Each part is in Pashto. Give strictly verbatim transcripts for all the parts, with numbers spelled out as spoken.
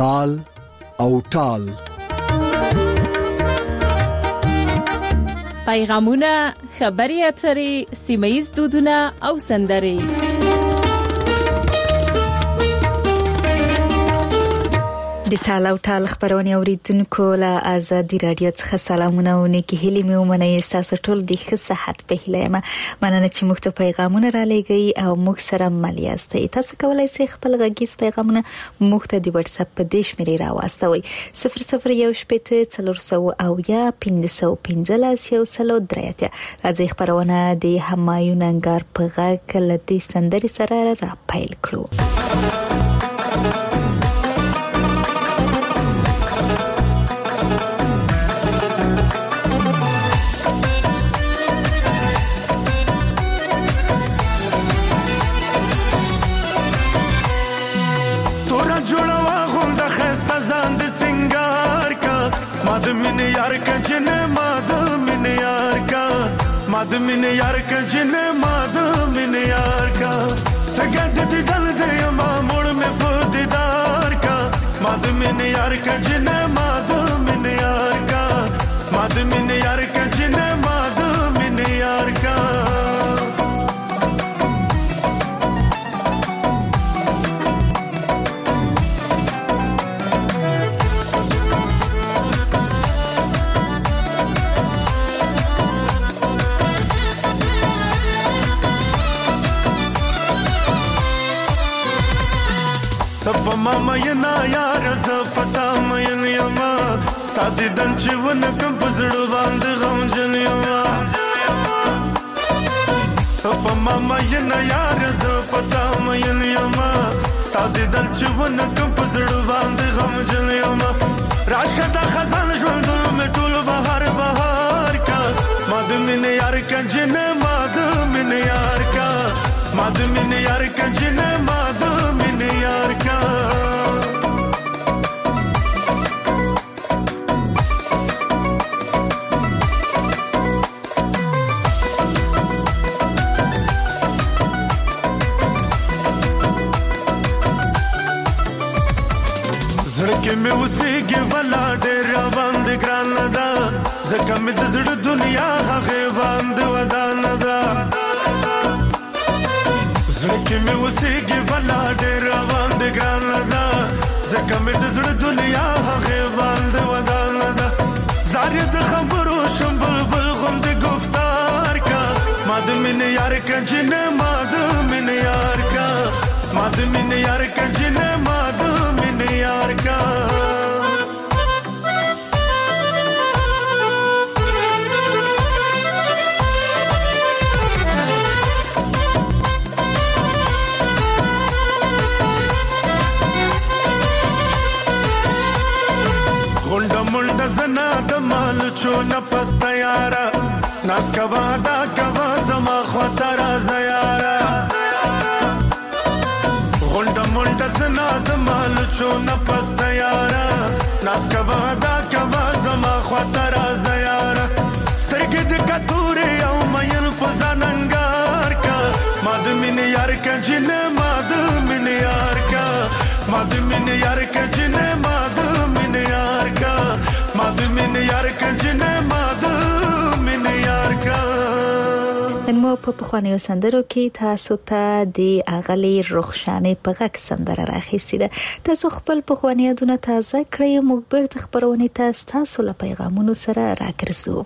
تال او ټال. پیغامونه، خبري اترې، سیمه‌ییز دودونه او سندرې. د ټال او ټال خبرونه اوریدونکو له آزادي رادیو څخه سلامونه او نیکی هیلې مې ومنئ. تاسو ټول د ښه صحت په هیله یم. مننه چې موږ ته پیغامونه را لېږئ او موږ سره مل یاستئ. تاسو کولای شئ خپل غږیز پیغامونه موږ ته د واتس اپ په دې شمېرې راواستوئ: صفر صفر یو شپېته څلور سوه اویا پنځه سوه پنځلس یو سل درې اتیا. راځئ خبرونه د همایون انګار په غږ له دې سندرې سره را پیل کړو. مادمین یار کجن مادمین یار کا مادمین یار کجن مادمین یار کا تگد دی دل دی ما موڑ میں پودیدار کا مادمین یار کجن مادمین یار کا مادمین یار کجن مادمین یار کا تب ماما ینا یار ز پتا مې نیما ستادي دن چون کم پزړ باندې غم جنیما تب ماما ینا یار ز پتا مې نیما ستادي دن چون کم پزړ باندې غم جنیما راشد خزان ژوند مې ټول بهار بهار کا مادمین یار کنجن مادمین یار کا مادمین یار کنجن مادمین یار کا زړه مې وسیږي ولا ډېر باندې ګران ده ځکه مې د زړه دنیا هغه باندې ودان ده زړه مې وسیږي ولا ډېر باندې ګران ده ځکه مې د زړه دنیا هغه باندې ودان ده زاري د خبرو شم بلبل غوند گفتار کا مادمین یار کنجن مادمین یار کا مادمین یار کنجن مادمین یار کا غونډه منډه زنا د مال چونه پسته یارا ناس کوا دا کوا زما خطر زیارا غونډه منډه زنا د مال چونه پسته یارا ناس کوا دا کوا زما خطر زیارا سترګې د کتورې او مېن په ځاننګار کا مادمین یار کنجن مادمین یار کا مادمین یار کنجن مادمین یار کا مادمین یار کنجن مادمین یار کا. نن مو په پخوانیو سندرو کې تاسو ته د اغلی رخشانې په غږ سندره راخیستې ده. تاسو خپل پخوانی یادونه تازه کړئ. موږ بیرته خبرونه تاسو له پیغامونو سره راګرځو.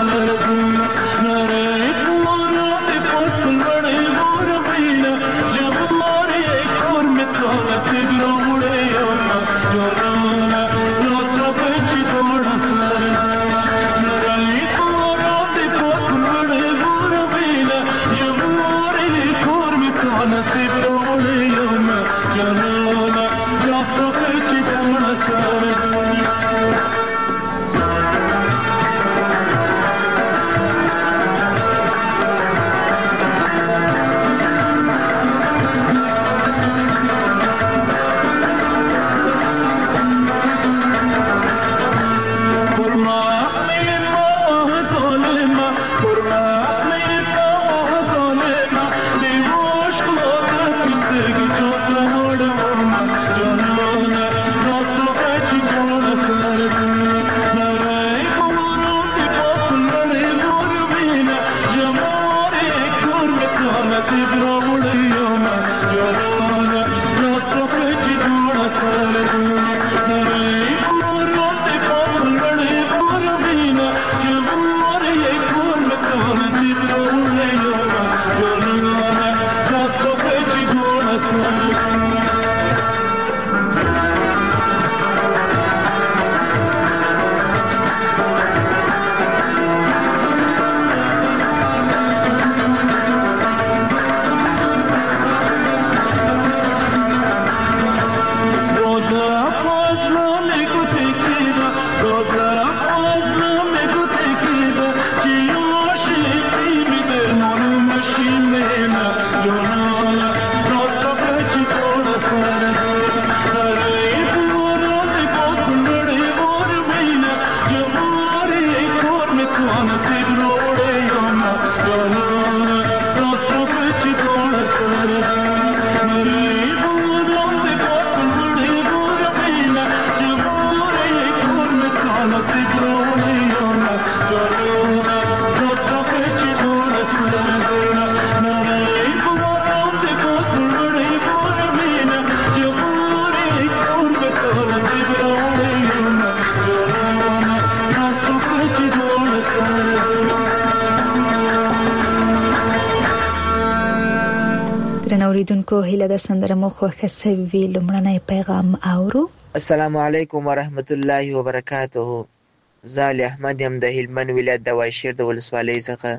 اوریدونکو هیله د سندره مو خوښه سوي لمړنی پیغام اورو. السلام علیکم ورحمت الله وبرکاته. زال احمد یم د هلمند ولایت د واشیر د ولسوالۍ څخه.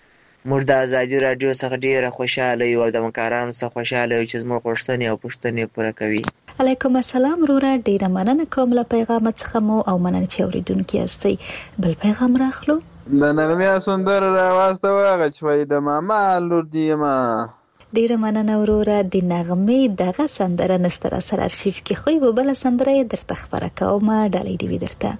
موږ د ازادي رادیو څخه ډیره خوشاله یو او د همکارانو څخه خوشاله یو چې زموږ غوښتنې او پوښتنې پوره کوي. علیکم السلام وروره، ډیره مننه کوم له پیغام څخه مو او مننه چې اوریدونکي یاستئ. بل پیغام راخلو. د نغمه سندر راواسته واغه چې د ماما لور دی ما. ډیره مننه وروره، د نغمې دغه سندره نستر اثر ارشیف کې خو به بل سندره درته خبره کوم، ډالۍ دی درته.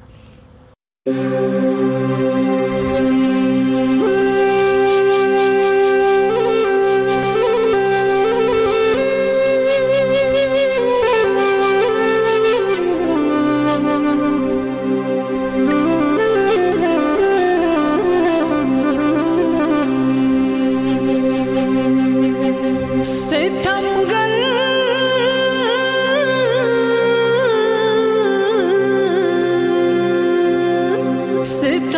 C'est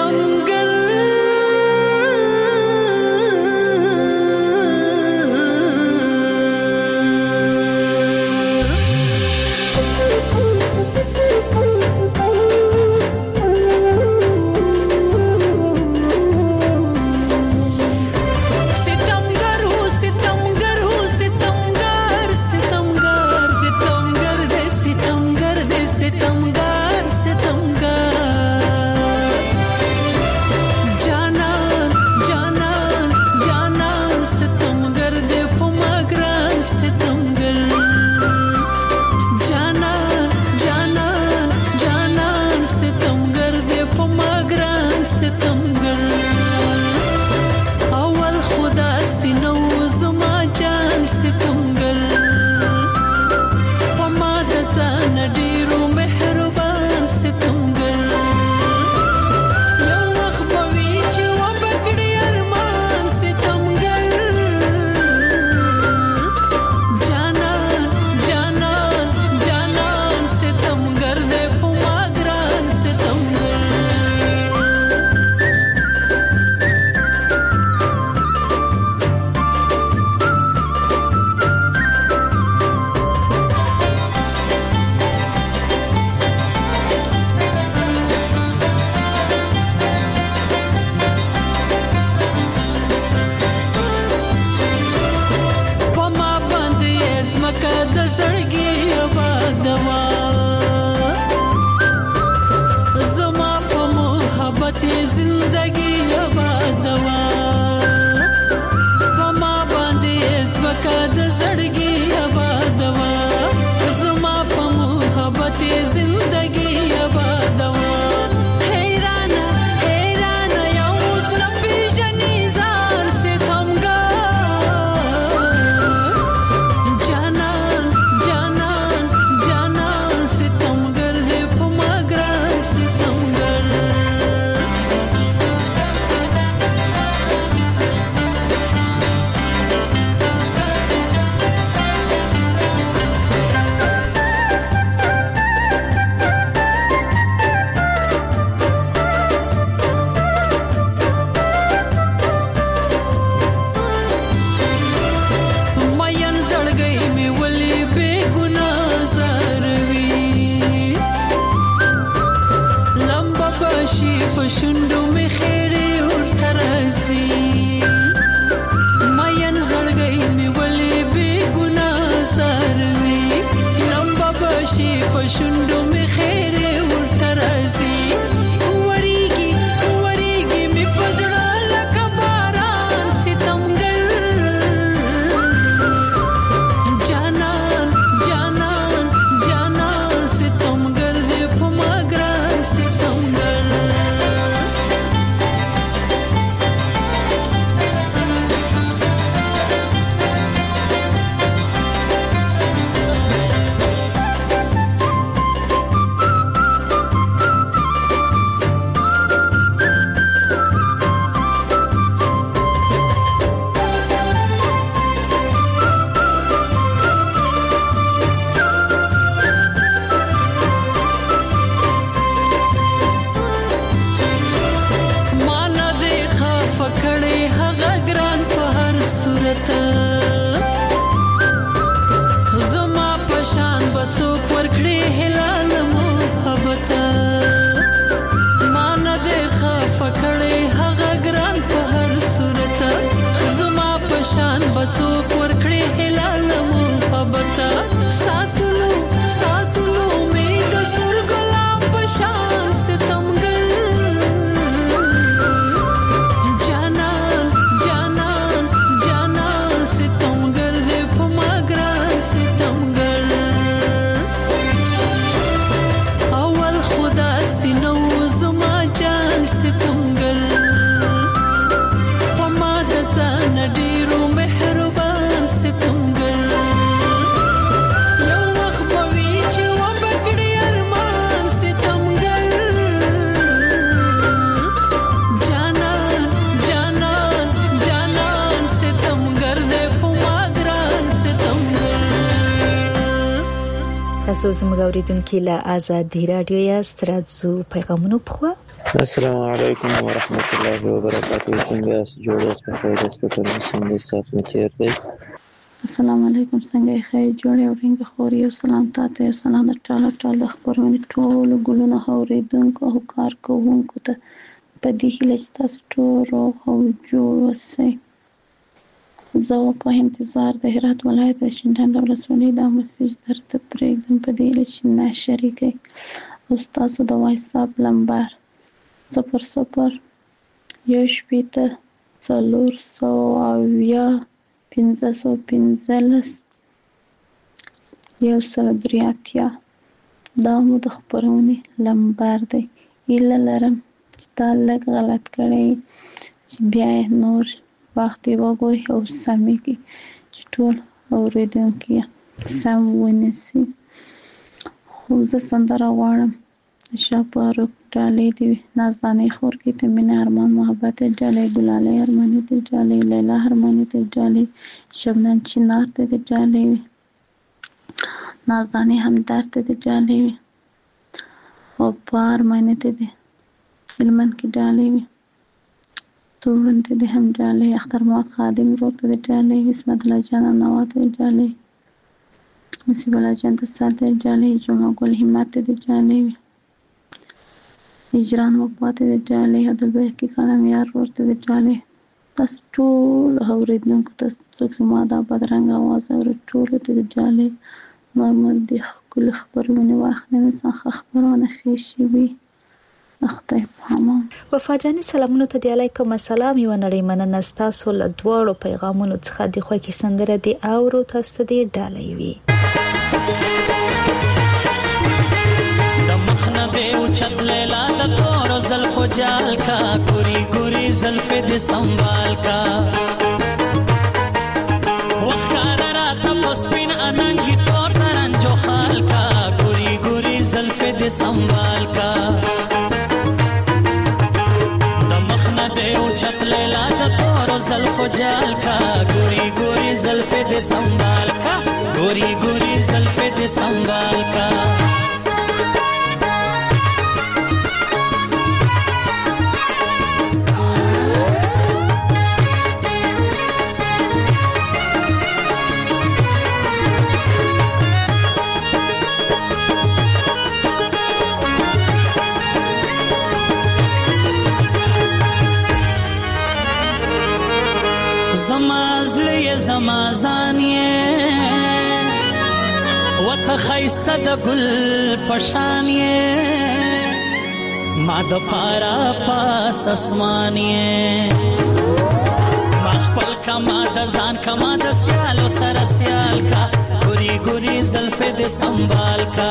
تاسو زموږ اوریدونکو له آزادۍ رادیو یاست. راځو پیغامونه پخوا. السلام علیکم ورحمت الله وبرکاته. څنګه جوړ یاست؟ په خیر یاست؟ په کوم څنګه سات متیر دی؟ السلام علیکم. څنګه خیر جوړ او رنګ خوري او سلام تاسو سلام ټاله ټاله خبرونه ټول ګلونه اوریدونکو او کارکوونکو ته په دې هیله چې تاسو ټول او جوړ اوسئ. زه په انتظار د هرات ولایت د شینډنډ ولسوالۍ د مسیج درته پرېږدم په دې هیله چې نشریږئ او ستاسو د واتساپ نمبر صفر صفر یو شپېته څلور سوه اویا پنځه سوه پنځلس یو سل درې اتیا دا مو د خپرونې نمبر دی. هیله لرم چې تا لږ غلط کړی چې بیا نور وخت یې وګوري او سمې کړي چې ټول اورېدونکي سم ونیسي. خو زه سندره غواړم د شاه فاروق ډالۍ دې وي، نازدانۍ خورکۍ ته مینه ارمان محبت دې ډالۍ، ګلالۍ ارماني دې ډالۍ، لیلا ارماني دې ډالۍ، شبنم چنار ته دې ډالۍ وي، نازدانۍ همدرد ته دې ډالۍ وي، وفا ارماني ته دې هلمند کې ډالۍ وي، تورن ته دې هم ډالۍ، اختر محمد خادم روغ ته دې ډالۍ وي، اسمت الله جان نوا ته دې ډالۍ، نصیب الله جان ته سال ته دې ډالۍ، جمعه ګل همت ته دې ډالۍ وي، هجران وفات دې ډالۍ، عبدالباقي قلم یار ورور ته دې ډالۍ. تاسو ټول اورېدونکو ته څوک زما دا بدرنګه اواز اوري ټولو ته دې ډالۍ. نورمال دې ښکلې خپرونې واخلئ، مثلا ښه خپرونه ښې شي وي. خدای په امان. وفا جانې سلامونو ته دې علیکم السلام. یوه نړۍ مننه ستاسو له دواړو پیغامونو څخه. د خوښې سندره دې اورو، تاسو ته دې ډالۍ وي. چت لیلا د تور زلفو جال کا ګوري ګوري زلفې د سنبال کا وخت را تاسو پین اننګي تور ترنجو خال کا ګوري ګوري زلفې د سنبال کا د مخنه دیو چت لیلا د تور زلفو جال کا ګوري ګوري زلفې د سنبال کا ګوري ګوري زلفې د سنبال کا زمازان یې وته خیسته د ګل پشان یې ما د پارا پاس اسمان یې ما خپل کما د ځان کما د سیالو سره سیال کا ګوري ګوري زلفې د سنبال کا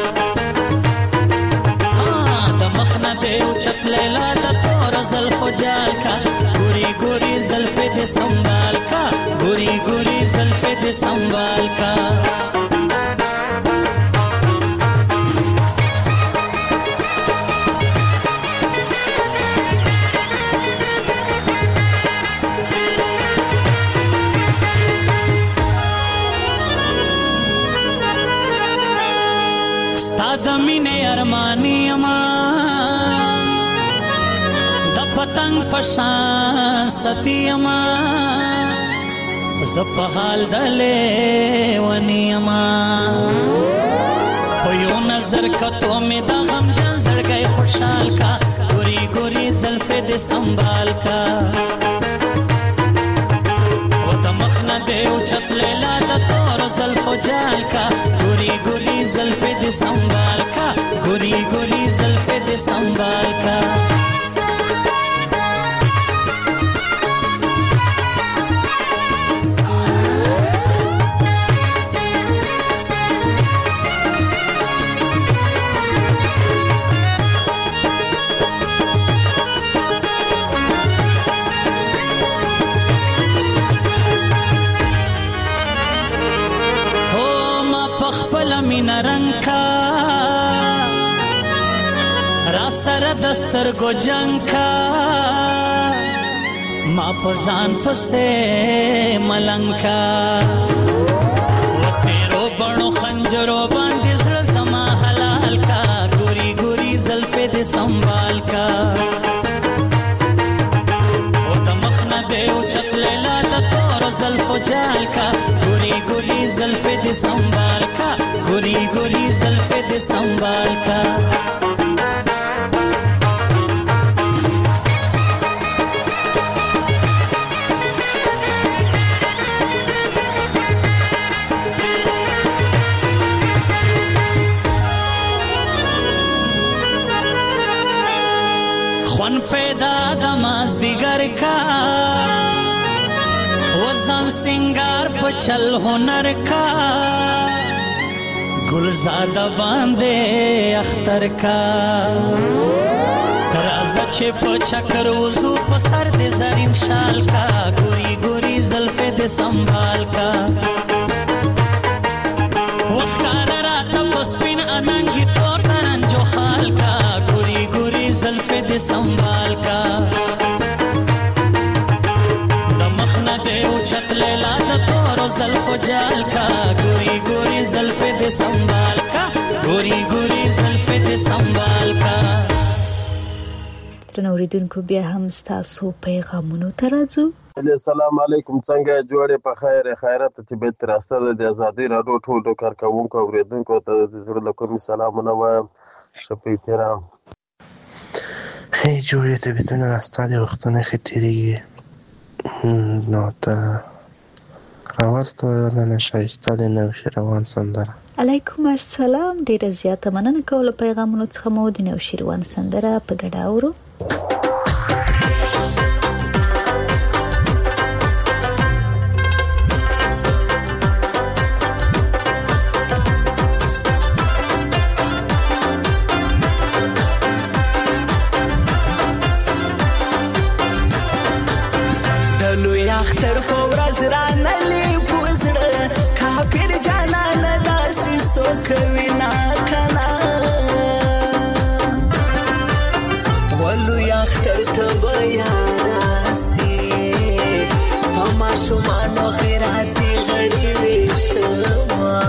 د مخنه دیو چت لیلا د تور زلفو جال کا ګوري ګوري زلفې د سنبال کا ګوري ګوري زلفې د سنبال کا ستا د مینې ارماني اما د پتنګ پشان ستی اما زپ حال دلې ونی اما په یو نظر کتو مې د غم جن زړګي خوشحال کا ګوري ګوري زلفې د سنبال کا و د مخنه دیو چت لیلا د تور زلفو جال کا ګوري ګوري زلفې د سنبال کا ګوري ګوري زلفې د سنبال کا سره دستر گو جنگ کا ما پزان پسے ملنگ کا و تیرو بڑو خنجرو باندې زړه संभाल का ओ द मखना दे उचत लेला द तोर ज़ल्फ़ो जाल का गोरी गोरी ज़ल्फ़े दे संभाल का गोरी गोरी ज़ल्फ़े दे संभाल का वन पैदा दमाज दिगर का वज़न सिंगार पचल हुनर का गुलज़ादा बांधे अख्तर का राजा छे पचकर वज़ू पसर दे ज़रीन शाल का गोरी गोरी ज़ल्फ़े दे संभाल का वक़्तार राता पस्पिन अनंगी तोर तरन जो खाल का गोरी गोरी ज़ल्फ़े दे संभाल का दमखना दे उछत लेला द तोर ज़ल्फ़ो जाल का गोरी गोरी ज़ल्फ़े दे संभाल का गोरी गोरी ज़ल्फ़े दे संभाल का ترنوریدونکو بیا هم ستاسو پیغامونو ته راځو. السلام علیکم، څنګه جوړې په خیر خیرات چې به تر راسته د ازادي راډیو ټول کارکونکو اوریدونکو ته د زړه له کومې سلامونه وایم. شپې احترام. هی جوړې ته بتونه راسته د وختونه ښه تېرېږي نو ته راوسته ودانه ښایسته د نوشیروان سندره. علیکم السلام، ډیره زیاته مننه کوله پیغامونو څخه مو د نوشیروان سندره په ګډه اورو. دلو یاختر فورز رانلی پوزړه کافر جانان داسې سوکوي نا کنا ولو یاختر ته بیاسي پما شومانو خیراتی غړي وشما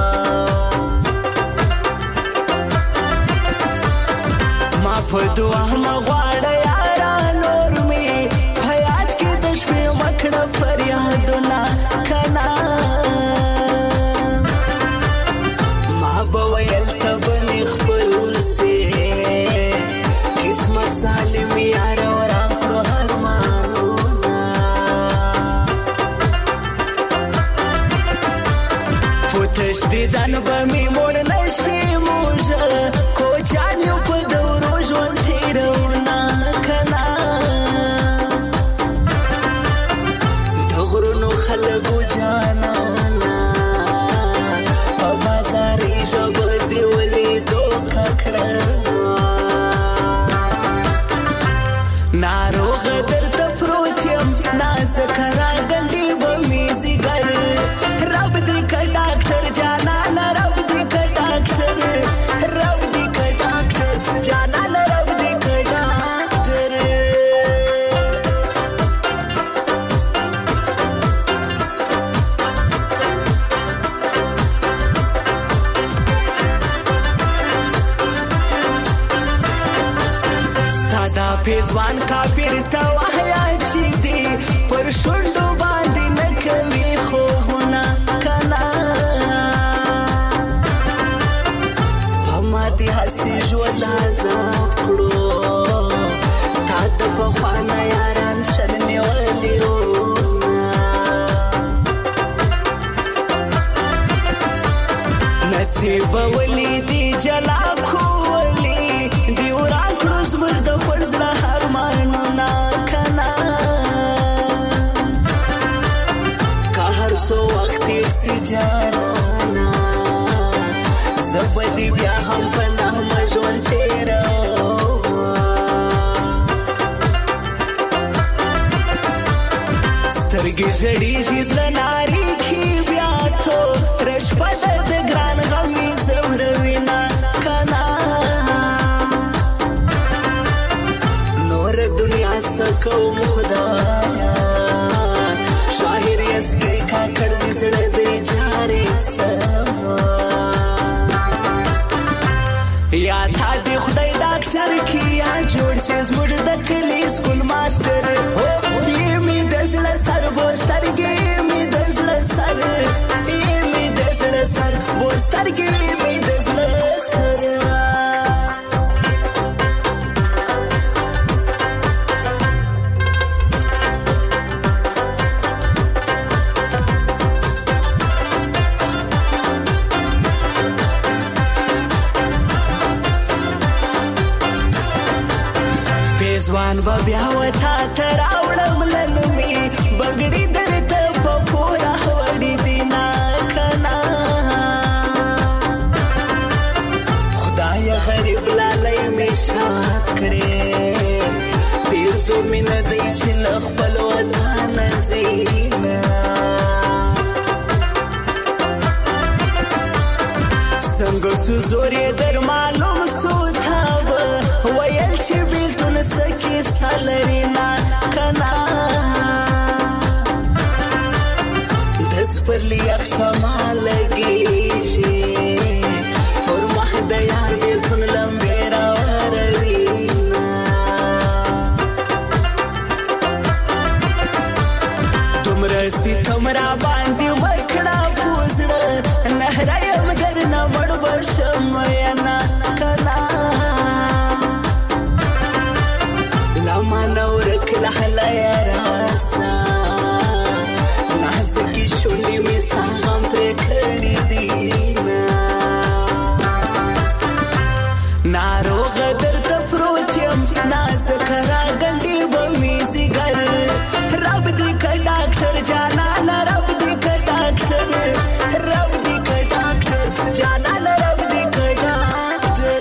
ما په دعا مغواړه یارا نور می حیات کې د شپې وکړه فریادونه کنا ما به ویل ته بنې خپل سي قسمت سالم یار وران کړو ارمانونه پوتش دې ځان به مې مړ نشي موږه کوچان یو په دورو ژوند تېرونه کنا د غرونو خلکو جانانا په بازاري ژبه دې ولیدو ککړه ناروغ درته پروت یم نازکه راګنډې به مې ځیګر رب دې که ډاکټر جانانه رب دې که ډاکټر رب دې که ډاکټر جانانه رب دې که ډاکټر ستا دا پیزوان کافر ته وحیا چې دی پر شونډو باندې نه کوي خوبونه کنا په ما دې هسې ژوند عذاب کړو تا د پخوانه یاران شل نیولي نصیب ولی دی جلا کولی دی وران کړو زموږ د فرض له ارمانونه کنا که هر څو وخت تېر سي جانانا زه به دې بیا هم په نغمه ژوند تېروم سترګې ژړېږي زړه نارېږي بیا توره شپه ده د ګران غم مې ځوروینه کنا نور دنیا څه کوم خدایا شاهر یسکې کاکړ مې زړه دی جارې سما یا تا دې خدای ډاکټر کیا جوړ سي زموږ د کلي سکول ماستر هو یې می د زړه سر بوسترګې می د زړه سر یې می د زړه سر بوسترګې می د زړه سر ځوان به بیا وتا ته راوړم لنمې بنګړي درته په پوره وړي دي نه کنه خدای غریب لالی مې شاد کړې پیرزو مینه دی چې له خپل وطن ځي نه څنګه سو زور یې در معلوم سو تا به ویل چې بیلتون سکی سالری نا کنا دس پر لی اخشما لگی شی پر مح دیار بیلتون لمبیرا وروینا تمرا سی تمرا باندی وکڑا پوزڑا نهرایم درنا وڑ بشم وینا کنا نورك لحلا يا راسا نحسكي شولي مستعظم تركني دينا نارو غدر تفروتيم نازك راغندي بميزي غر رب دي كداكتر جانا رب دي كداكتر رب دي كداكتر جانا رب دي كداكتر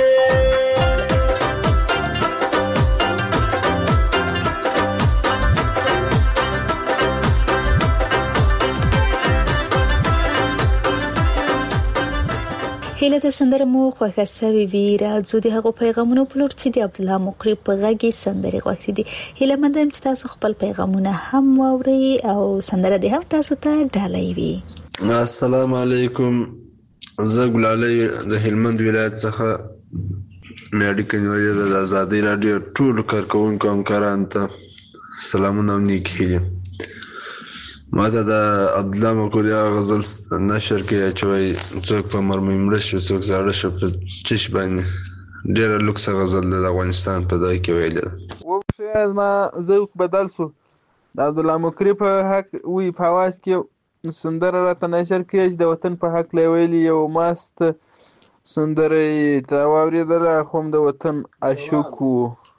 هله د سندره مو خوښه سوي وی راځو د هغو پیغامونو په لور چې د عبد الله مقری په غږی سندره غوښتي دي هله مندم چې تاسو خپل پیغامونه هم واوري او سندره دې هم تاسو ته ډالۍ وي السلام علیکم زه ګلالۍ د هلمند ولایت څخه میډیکل وایي د آزادۍ رادیو ټول کارکونکو همکاران ته سلامونه نیکی ما ته د عبد الله مقری غزل نشر کې اچوي څوک په مرمۍ مړ شو څوک زاړه شو په چش باندې ډېر لوکس غزل د افغانستان په ځای کې ویل و شاید ما ذوق بدل شو د عبد الله مقری په حق وی په आवाज کې سندره راته نشر کړي د وطن په حق لویلی یو ماست سندره ته واوریدل خو د وطن عاشقو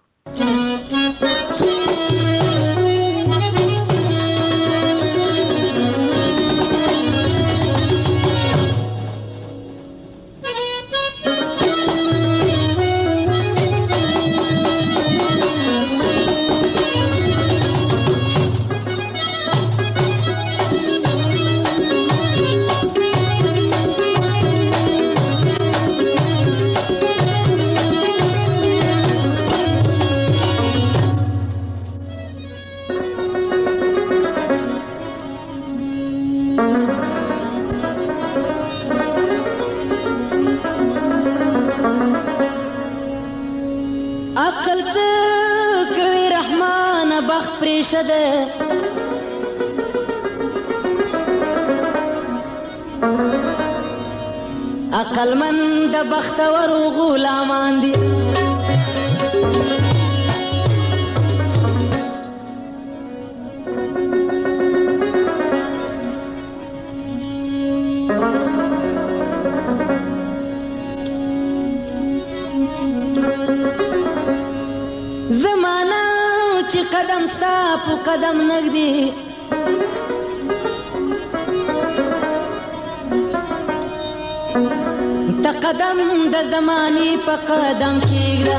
عقل من د بختور غلامان دي زمانہ چې قدم ستا په قدم نږدې ته قدم د زماني په قدم کېږده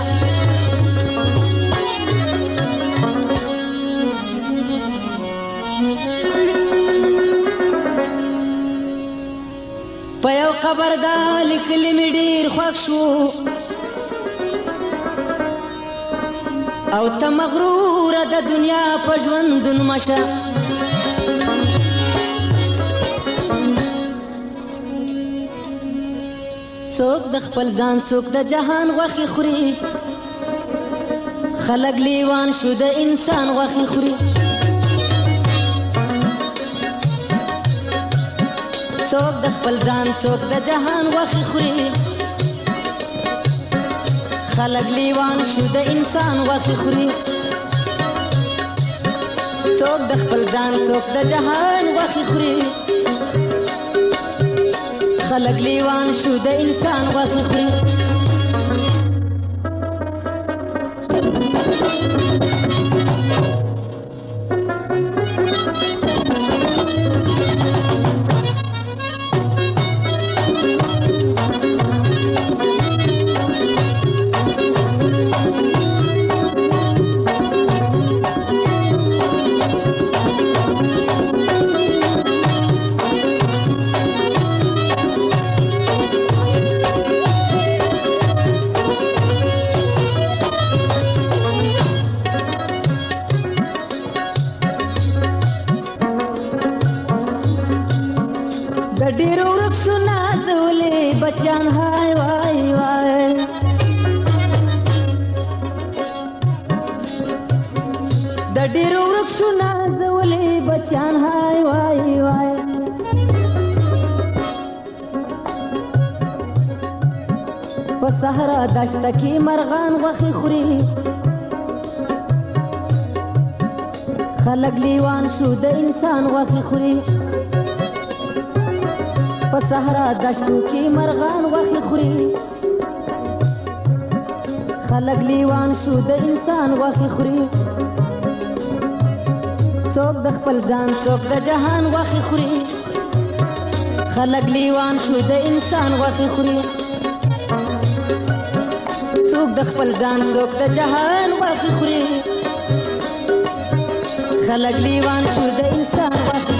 په یو قبر دا لیکلي مې ډېر خوښ شو او ته مغروره د دنیا په ژوندون مشه څوک د خپل ځان څوک د جهان غوښې خوري خلک لیوان شو د انسان غوښې خوري څوک د خپل ځان څوک د جهان غوښې خوري خلک لیوان شو د انسان غوښې خوري څوک د خپل ځان څوک د جهان غوښې خوري خلک لیوان شو د انسان غوښې خوري صحرا دشت کی مرغان غوښې خوري خلک لیوان شو د انسان غوښې خوري په صحرا دشتو کې مرغان غوښې خوري خلک لیوان شو د انسان غوښې خوري څوک د خپل ځان څوک د جهان غوښې خوري خلک لیوان شو د انسان غوښې خوري څوک د خپل ځان څوک د جهان غوښې خوري خلک لیوان شو د انسان غوښې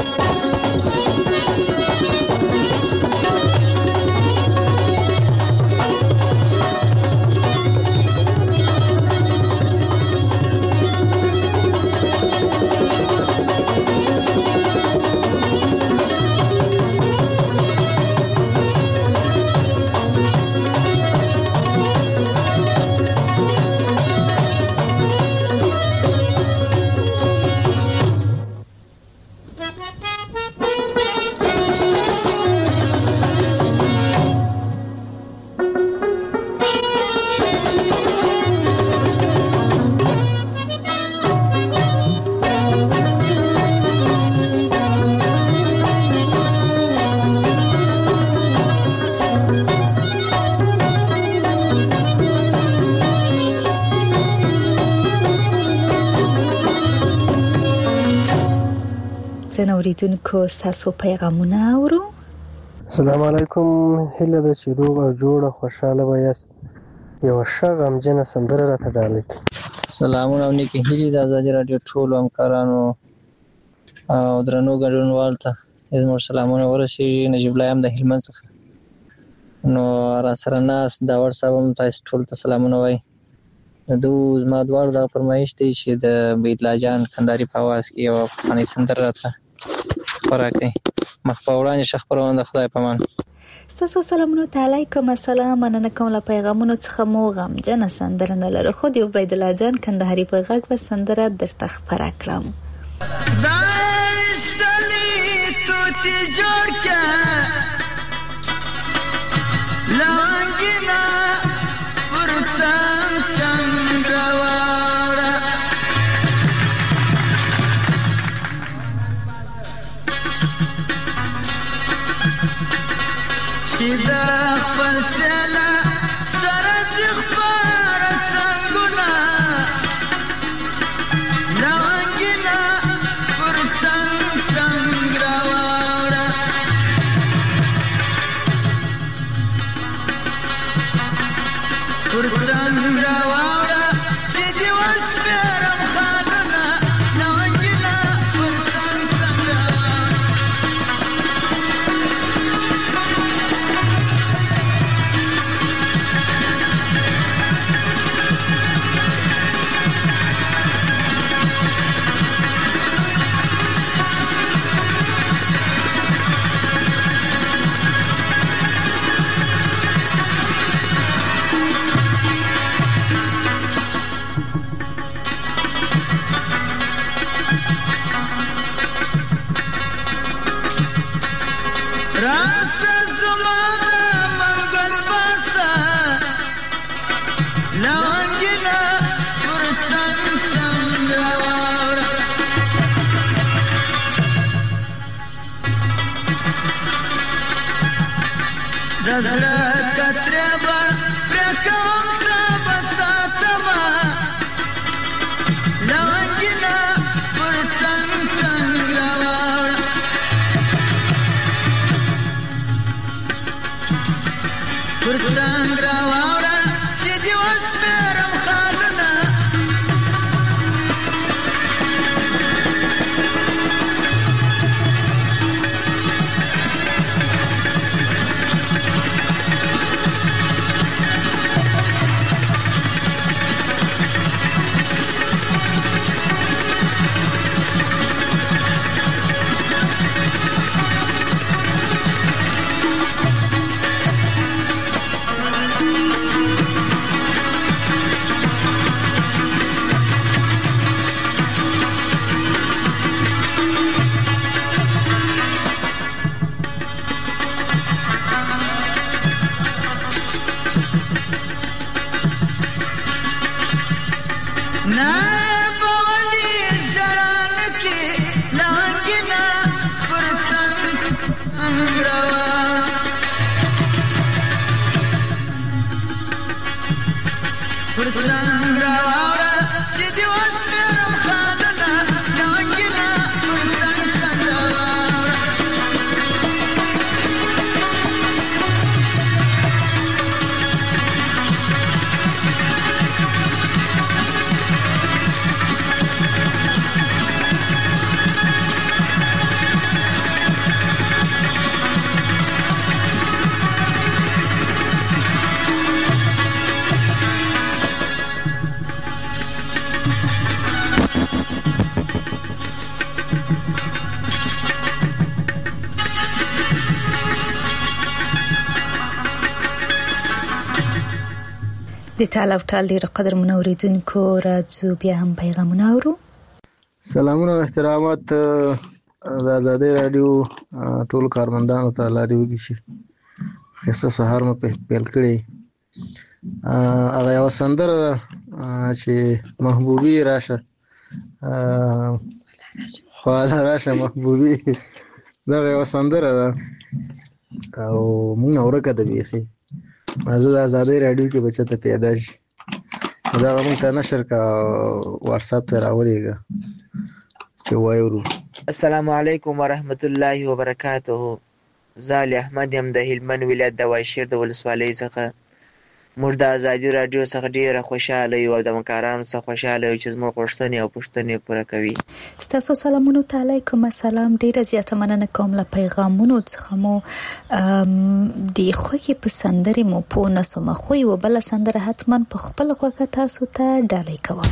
اوریدونکو ستاسو پیغامونه اورو. السلام علیکم. هیله ده چې روغ او جوړ او خوشاله به یاست. یو ښه غمجنه سندره راته ډالۍ کړئ. سلامونه او نیکې هیلې د ازادي راډیو ټولو همکارانو او درنو ګډونوالو ته زموږ سلامونه ورسېږي. نجیب الله یم د هلمند څخه. نو راسره ناست داور صاحب هم تاسو ټولو ته سلامونه وایي. د دوی زما دواړو دغه فرمایش دی چې د بیدلا جان کندهاري په اواز کې یوه پخوانۍ سندره راته خپره کړئ. مخ په وړاندې ښه خپرونه د خدای په امان. ستاسو سلامونه ته علیکم السلام. مننه کوم له پیغامونو څخه مو غمجنه سندره نه لرو خو د بیدلا جان کندهاري په غږ به سندره درته خپره کړم. چې دا خپل سیله سره چې خپاره څنګونه نوانګینه پر څنګ څنګ راواړه پر څنګ راواړه چې دې وسپېرم خانونه نوانګینه پر څنګ څنګ راواړه دزړه کتره با پرکوم تا بساتما لونګینا پر څنګ څنګ راوړ پر څنګ راوړ چې دی وسمرم خالنا د تعال او تعال ډیر قدر منوریدونکو راځو بیا هم پیغامونه اورو. سلامونه او احترامات د آزادۍ رادیو ټول کارمندانو ته لاري وږي شي. خصه سهار مو په پیل کړی هغه یو سندره چې محبوبي راشه خواله راشه محبوبي دا یو سندره ده او موږ اورګه د بیخي مازه د آزادۍ رادیو کې بچته پیدا شي دا موږ ته نشر کا واتس اپ ته راوړيږي چې وایو. السلام علیکم ورحمت الله وبرکاته. زالی احمد یم د هلمند ولایت د واشیر د ولسوالۍ څخه. موږ د آزادۍ رادیو څخه ډیره خوشاله یو او د همکارانو څخه خوشاله یو چې زموږ غوښتنې او پوښتنې پوره کوي. ستاسو سلامونه علیکم. السلام. ډیره زیاته مننه کوم له پیغامونو څخه مو د خوږې په سندرې مو په نسو مخوي و بل سندره حتما په خپل خوږه تاسو ته ډالۍ کوم.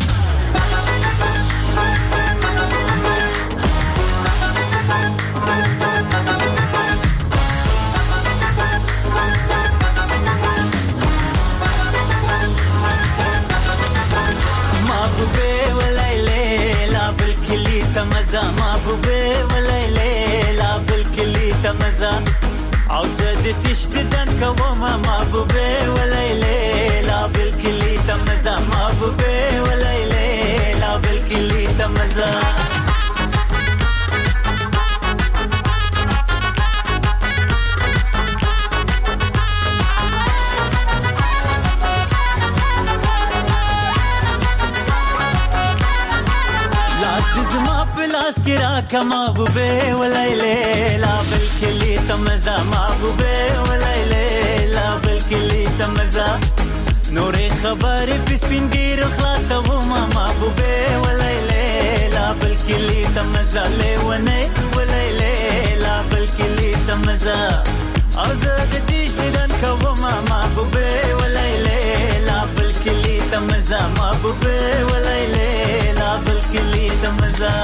مزه محبوبه ولیله لا بالکلی تمزه او زد تشتدن کوم محبوبه ولیله لا بالکلی تمزه محبوبه ولیله لا بالکلی تمزه اسکرا کما بوبه ولیله لا بالکلی تمزه محبوبه ولیله لا بالکلی تمزه نور خبر پسپینګیر خلاصو ما محبوبه ولیله لا بالکلی تمزه لونه ولیله لا بالکلی تمزه او زه د دې دن کوم محبوبه ولیله لا بالکلی تمزه محبوبه ولیله لا بالکلی تمزه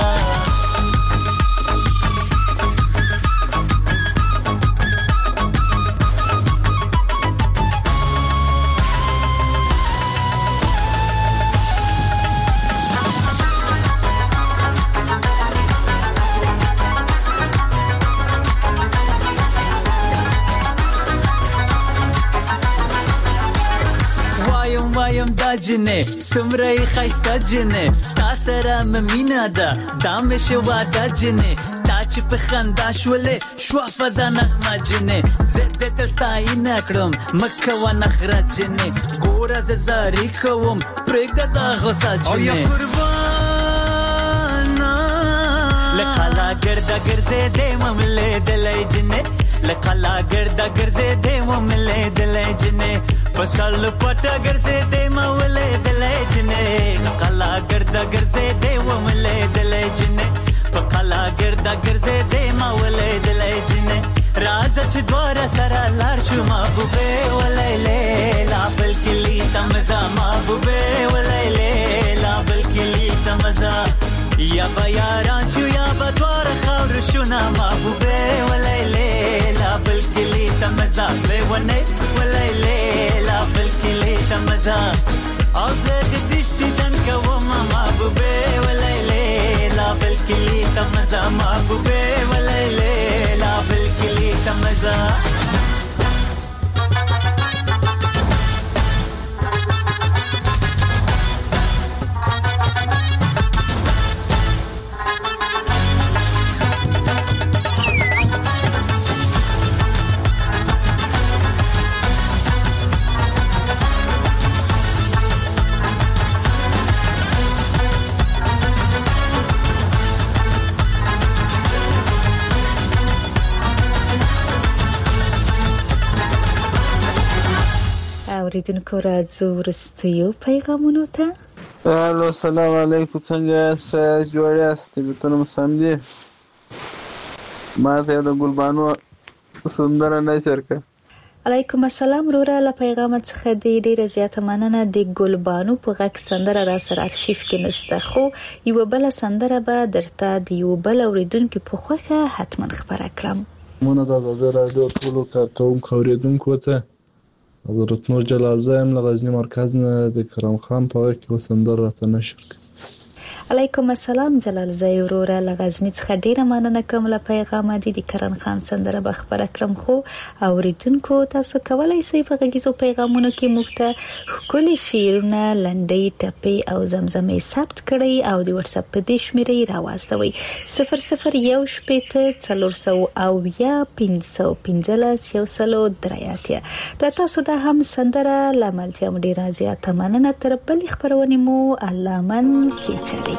وایم دا جنې سمرې خایسته جنې ستا سره مینه ده دا مې شو دا جنې تا چې په خندا شولې شو فزا نغمه جنې زه دې تل ستاینه کړم مکه و نخره جنې ګوره زه زاري کوم پرېږده دا غوسه جنې او یا قربانا لقلا ګرده ګرځېدې مملې دلې جنې لقلا ګرده ګرځېدې مملې دلې جنې پسل پټه ګرځېدې مولې دلې جنې لقلا ګرده ګرځېدې مملې دلې جنې پکلا ګرده ګرځېدې مولې دلې جنې راز چې دواره سره لار شو محبوبې ولې لیلا بلکې لی تمزا محبوبې ولې لیلا بلکې لی تمزا یا با یاران شو یا با دواره خور شو نا محبوبې ولې لیلا بلکې لی تمزا به ونه ولې لیلا بلکې لی تمزا او زه د دشتي دن کوم محبوبې ولې لیلا بلکې لی تمزا محبوبې ولې لیلا بلکې لی تمزا اوریدونکو راځو وروستیو پیغامونو ته. الو سلام علیکم، څنګه یاست؟ جوړ یاست؟ طبیعتونه مو سم دي؟ ما ته د ګلبانو سندره نشر کړه. علیکم السلام وروره، له پیغام څخه دی ډیره زیاته مننه. د ګلبانو په غږ سندره را سره ارشیف کې نسته، خو یو بل سندره به درته د یو بل اوریدونکو په خوخه حتما خبره کړم. مونږ د غزل راډیو ټولو کارکونکو اوریدونکو ته حضرت نور جلال زایم له غزنی مرکز نه د کرم خان په غږ کې وسندر راته نشر کړ. علیکم السلام جلال زای وروره، له غزنی څخه ډیره مننه کوم. له پیغام دی د کرم خان سندره به خبره کړم، خو اوریدونکو تاسو کولای شئ په غږیزو پیغامونو کې موږ ته ښکلي شعرونه، لنډۍ، ټپې او زمزمې ثبت کړئ او د واتس اپ په دې شمیرې راواستوئ صفر صفر یو شپېته څلور سوه اویا پنځه سوه پنځلس یو سلو درې اتیا. د تاسو د هم سندره له ملتیا مو ډیره زیاته مننه. تر بلې خپرونې مو الله من کیچري.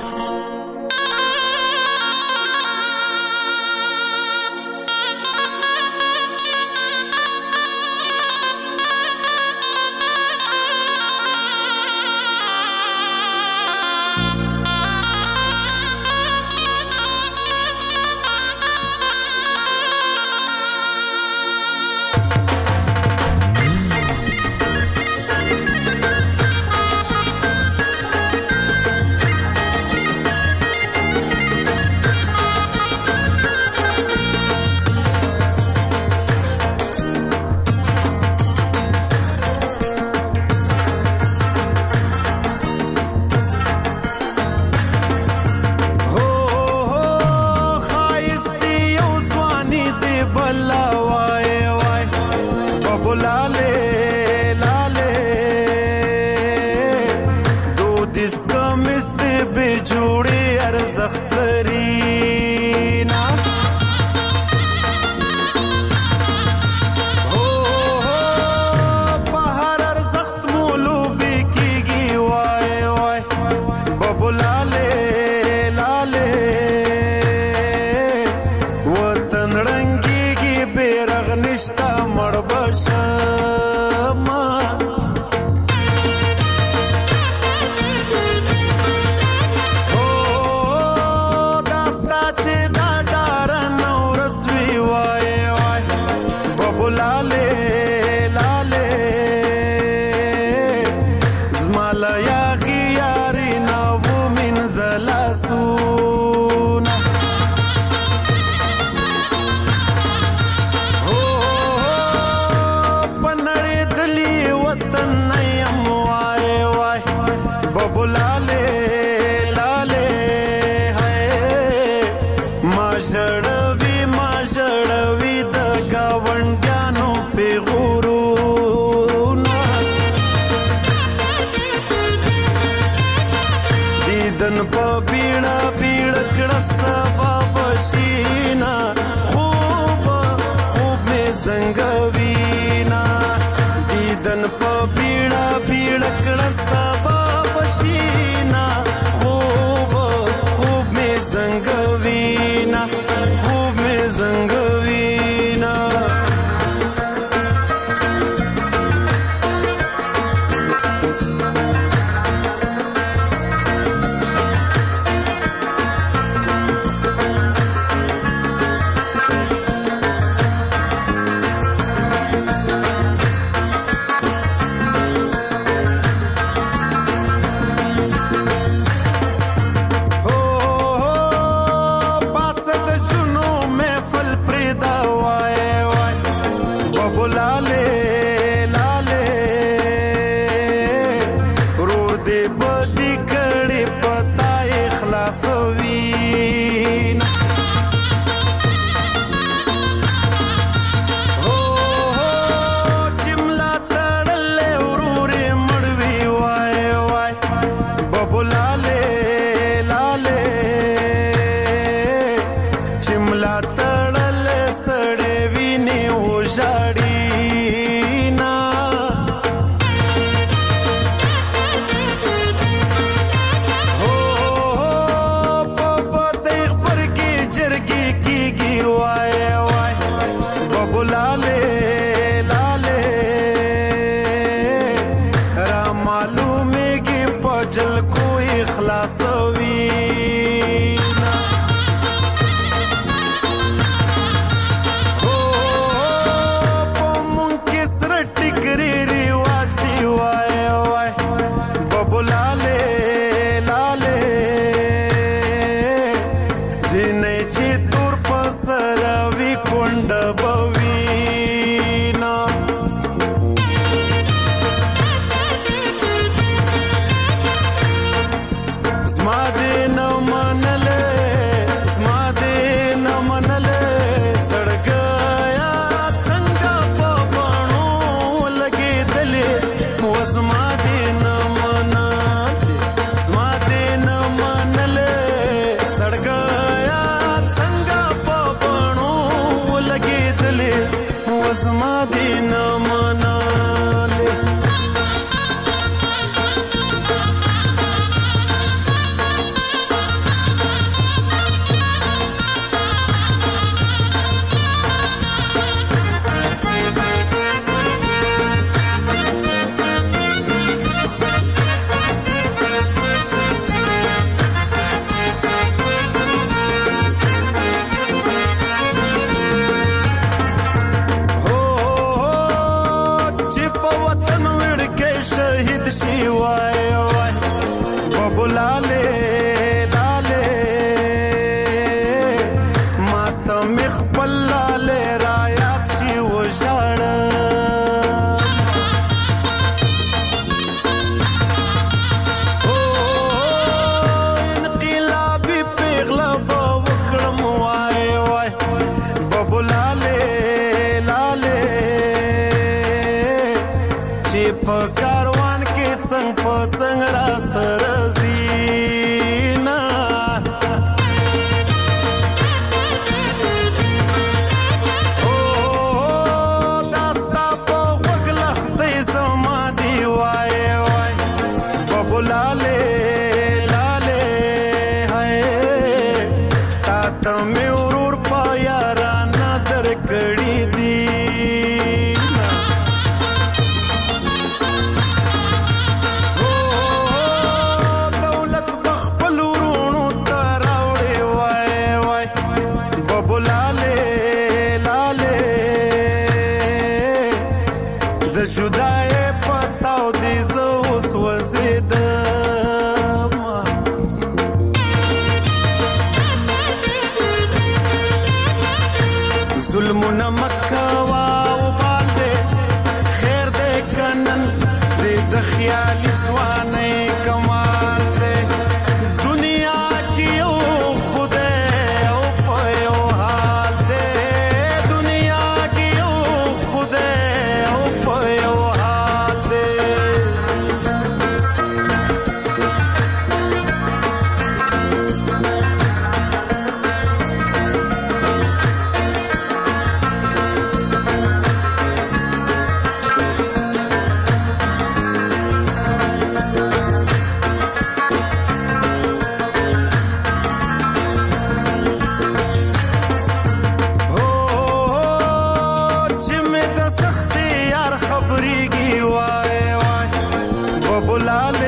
دن په بیړه بیړه کړه سبا بشینا خوب خوب می زنګوینا دیدن په بیړه بیړه کړه سبا بشینا خوب خوب می زنګوینا خوب می زنګوینا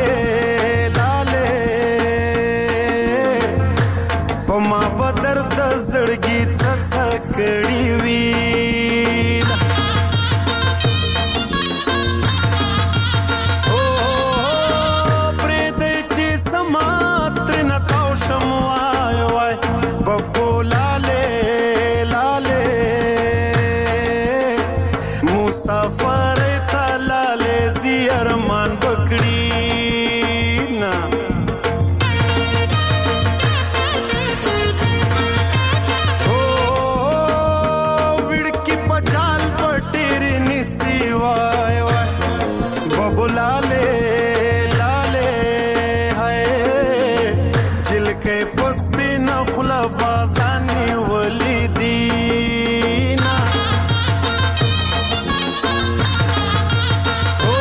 لاله پما بدر د زړګي څڅ کړي وی او پرې دې چې سماتر نه تاو شم وای وای ببو لاله لاله مسافر تلاله زیرمان بکړي نا او وړکی پچال پټیر نسی وای وای ببو لاله لاله هاي چلکې پس بنا خلا بازانی ولیدینا او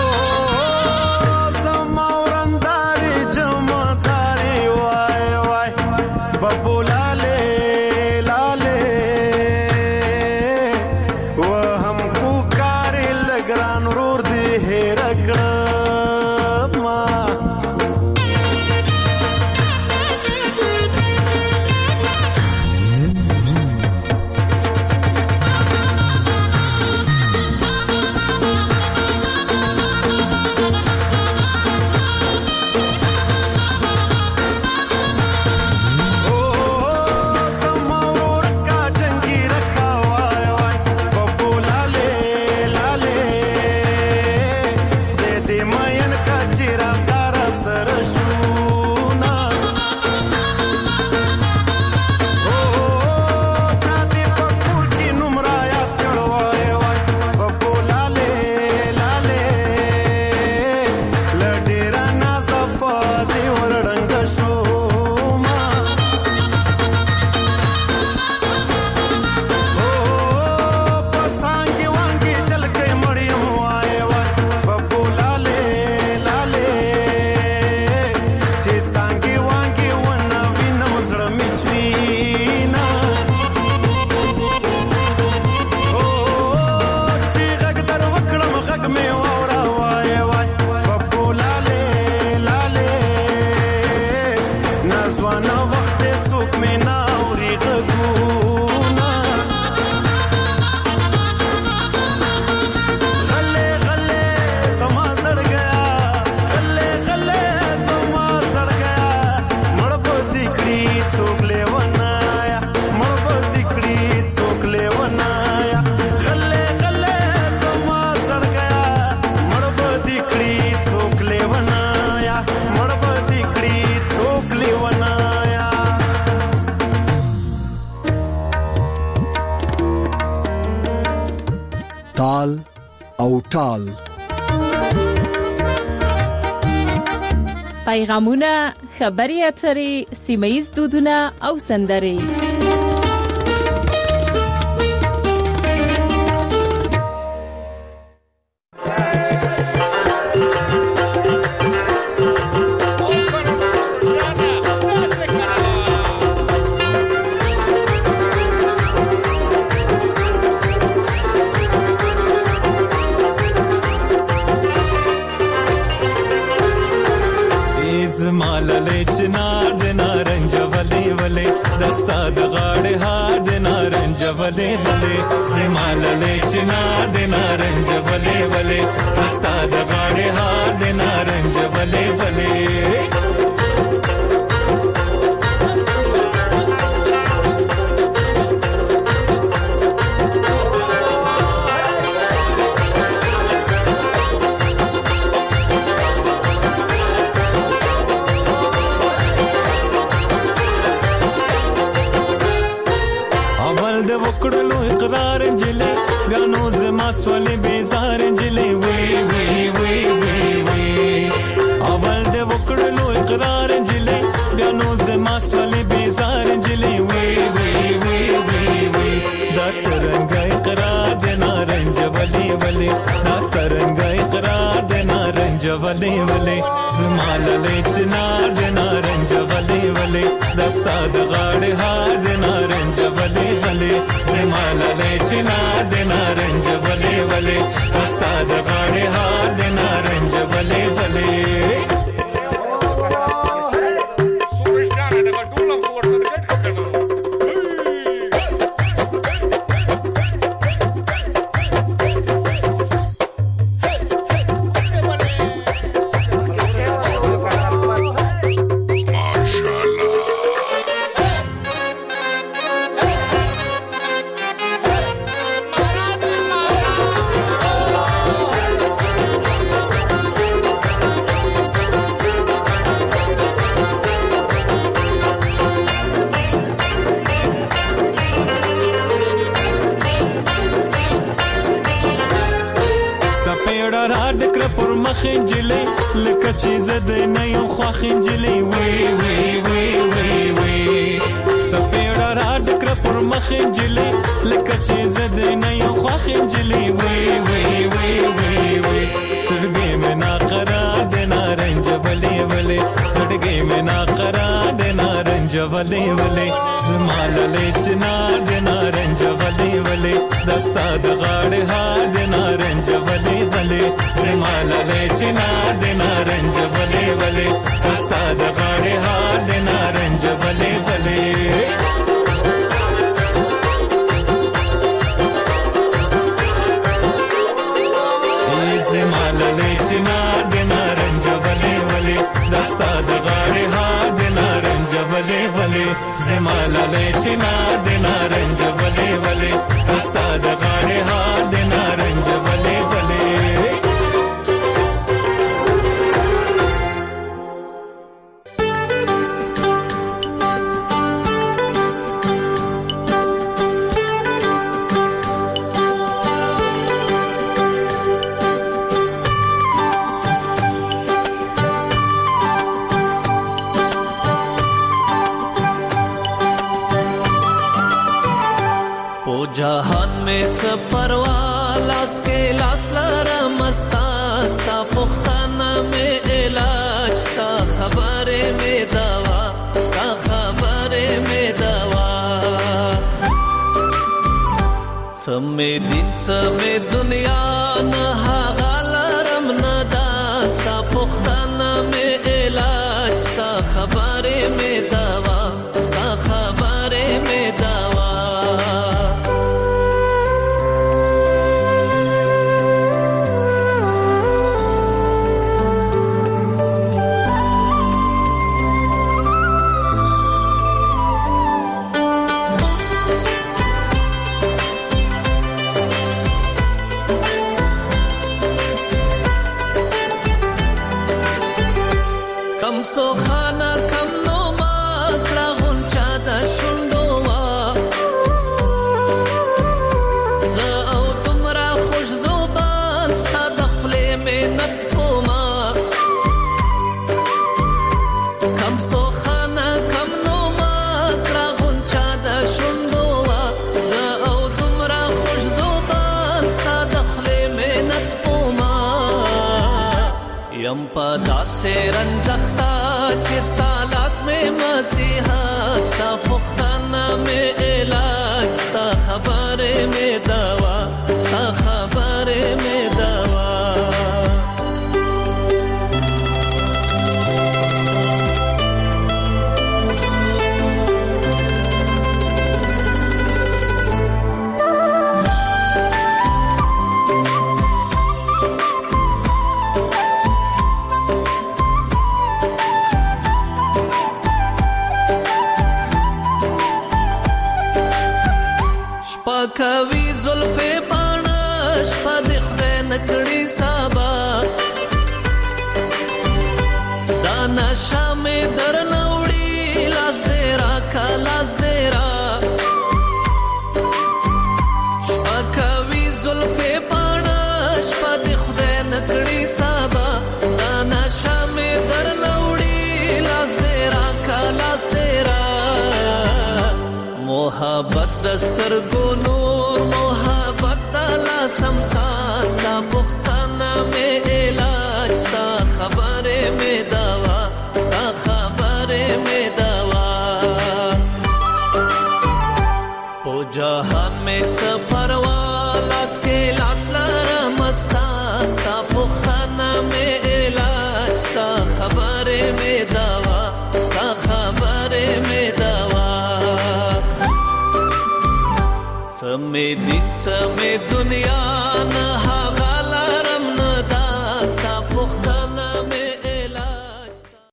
سماورنداري جمداري وای وای ببو لاله لاله وهم کو کار لګران ورور دی هیر کړم تال او ټال پیغامونه، خبري اترې، سیمه‌ییز دودونه او سندرې. دستا د غاړې هار د نارنج ولې ولې زماله چنا د نارنج ولې ولې دستا د غاړې هار د نارنج ولې ولې سولې بیزار انجلې وی وی وی وی وی اول د وکړلو اقرار انجلې بیا نو زما سولې بیزار انجلې وی وی وی وی وی دا څنګه اقرار د نارنج ولې ولې دا څنګه اقرار د نارنج ولې ولې زما له چنا د نارنج ولې ولې دستا د غاړې هار د نارنج ولې ولې زما له چنا د نارنج ولې ولې دستا د غاړې هار د نارنج ولې ولې سپیړه را ډکره پر مخ نجلۍ لکه چې زه د نه یم خوښ نجلۍ وی وی وی وی وی سپیړه را ډکره پر مخ نجلۍ لکه چې زه د نه یم خوښ نجلۍ وی وی وی وی وی زړګی مې ناقرار د نارنج ولې ولې زړګی مې ناقرار د نارنج ولې ولې زما للې چنار د نارنج ولې ولې دستا د غاړې هار د نارنج ولې ولې زما للې چنار د نارنج ولې ولې دستا د غاړې هار د نارنج ولې ولې دستا د غاړې هار د نارنج ولې ولې زما للې چنار د نارنج ولې ولې دستا د غاړې هار د نارنج ولې ولې जहान में څه پروا لاس کې لاس لرم ستا ستا پختانه مې علاج ستا خبره مې دوا ستا خبره مې دوا څه مې دین څه مې دنیا نه هغه لرم نه دا ستا پختانه مې علاج ستا خبره مې دوا ستا خبره مې دوا سو خانه کم نو ما کړه غونچا د شونډو وا زه او تمرا خوش زوبان ستا د خپلې منت کوما کم سو خانه کم نو ما کړه غونچا د شونډو وا زه او تمرا خوش زوبان ستا د خپلې منت کوما یم په داسې رنځختا چستا لاس میں مسیحا ستا پختانه میں علاج ستا خبره میں دوا ستا خبره میں دوا کوي زلفې پاڼه شپه د خدای نکړي سابا دا نشه مې درنه وړي لاس دې راکه لاس دې را شپه کوي زلفې پاڼه شپه د خدای نکړي سابا دا نشه مې درنه وړي لاس دې راکه لاس دې را محبت دستر ګونو سمساستا پختانه میں علاج ستا خبره میں دوا ستا خبره میں دوا پو جهان میں څه پروا لاس کې لاس لرم ستا ستا پختانه میں علاج ستا خبره میں دوا ستا خبره میں دوا څه مې دین څه مې دنیا نه